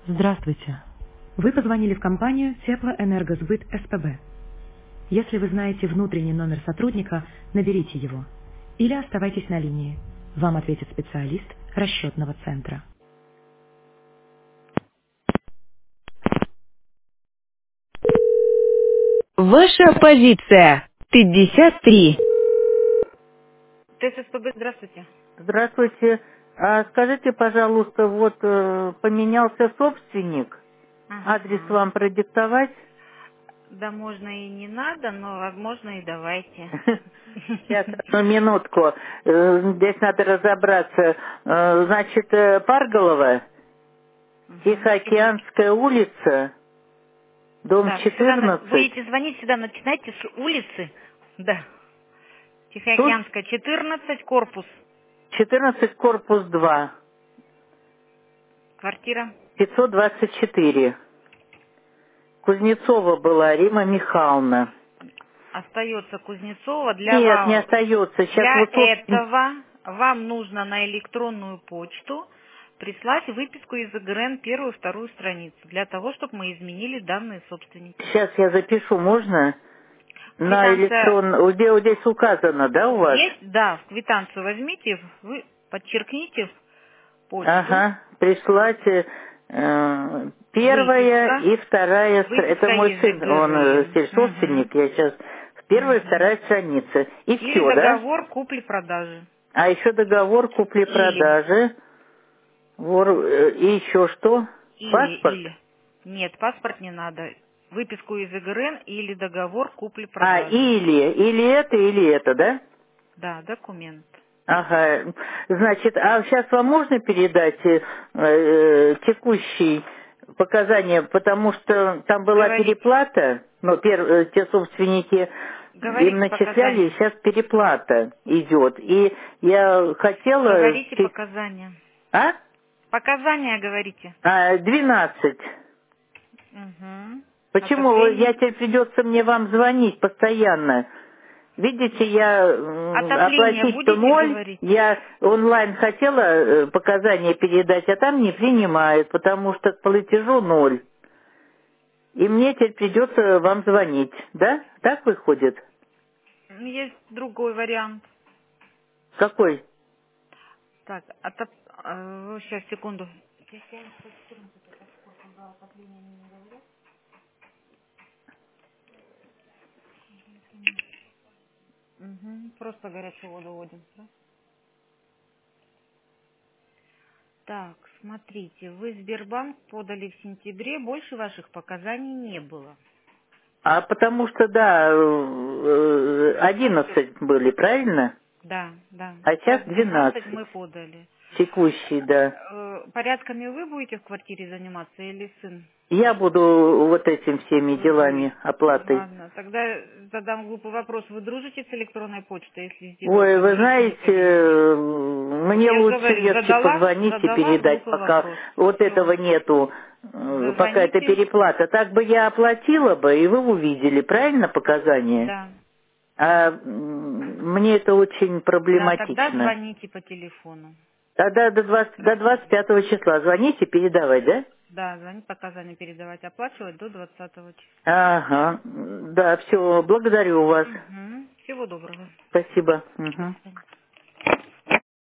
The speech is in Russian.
Здравствуйте. Вы позвонили в компанию Теплоэнергосбыт СПБ. Если вы знаете внутренний номер сотрудника, наберите его. Или оставайтесь на линии. Вам ответит специалист расчетного центра. Ваша позиция 53. ТССПБ, здравствуйте. Здравствуйте. А скажите, пожалуйста, вот поменялся собственник. Адрес Ага. вам продиктовать? Да можно и не надо, но возможно и давайте. Сейчас, одну минутку. Здесь надо разобраться. Значит, Парголова, Секунду. Тихоокеанская улица, дом Так, сюда 14. будете звонить, сюда начинайте с улицы. Да. Тут Тихоокеанская, 14, корпус. 14, корпус 2, Квартира. 524. Кузнецова была Рима Михайловна. Остается Кузнецова. Нет, не остается. Сейчас Для вот собственник. этого вам нужно на электронную почту прислать выписку из ИГРН первую и вторую страницу, для того, чтобы мы изменили данные собственника. Сейчас я запишу, можно? На Квитанция электрон... Где здесь указано, да, у вас? есть? Да, в квитанцию возьмите, вы подчеркните почту, Ага, прислать первая выписка, и вторая... Это выписка мой из сын, он ИГРН. Мгм. собственник, я сейчас... Первая и Мгм. вторая страница. И Или все, да? договор купли-продажи. А еще договор Или. купли-продажи. И еще что? Паспорт? Или. Нет, паспорт не надо. Выписку из ИГРН или договор А, купли-продажи. или это, да? Да, документ. Ага. Значит, а сейчас вам можно передать текущие показания, потому что там была Говорите. переплата, но те собственники им Говорите начисляли, и показания. сейчас переплата идет. И я хотела... Говорите показания. А? Показания говорите. 12. Угу. Почему? Отопление. Я теперь придется мне вам звонить постоянно. Видите, я Отопление оплатить-то будете ноль, говорить? я онлайн хотела показания передать, а там не принимают, потому что к платежу ноль. И мне теперь придется вам звонить, да? Так выходит? Есть другой вариант. Какой? Так, сейчас, секунду. Угу. Просто горячую воду вводим. Да? Так, смотрите, вы Сбербанк подали в сентябре, больше ваших показаний не было. А потому что, да, 11 были, правильно? Да, да. А сейчас Сейчас 12 12. мы подали. Текущий, да. Порядками вы будете в квартире заниматься или сын? Я буду вот этим всеми Вы делами, будете. оплатой. Ладно, тогда задам глупый вопрос. Вы дружите с электронной почтой, если сделают Ой, вы изменения в знаете, кабинете? мне Я же лучше говорю, легче позвонить и задала передать, глупый пока вопрос. вот Все. этого нету, пока это Зазвоните. переплата. Так бы я оплатила бы, и вы увидели, правильно, показания? Да. А мне это очень Да, тогда проблематично. звоните по телефону. Тогда до Хорошо? 25 числа звоните, передавать, да? Да, звонить, показания передавать, оплачивать до 20 числа. Ага, да, все, благодарю вас. Угу. Всего доброго. Спасибо. До Мгм. свидания.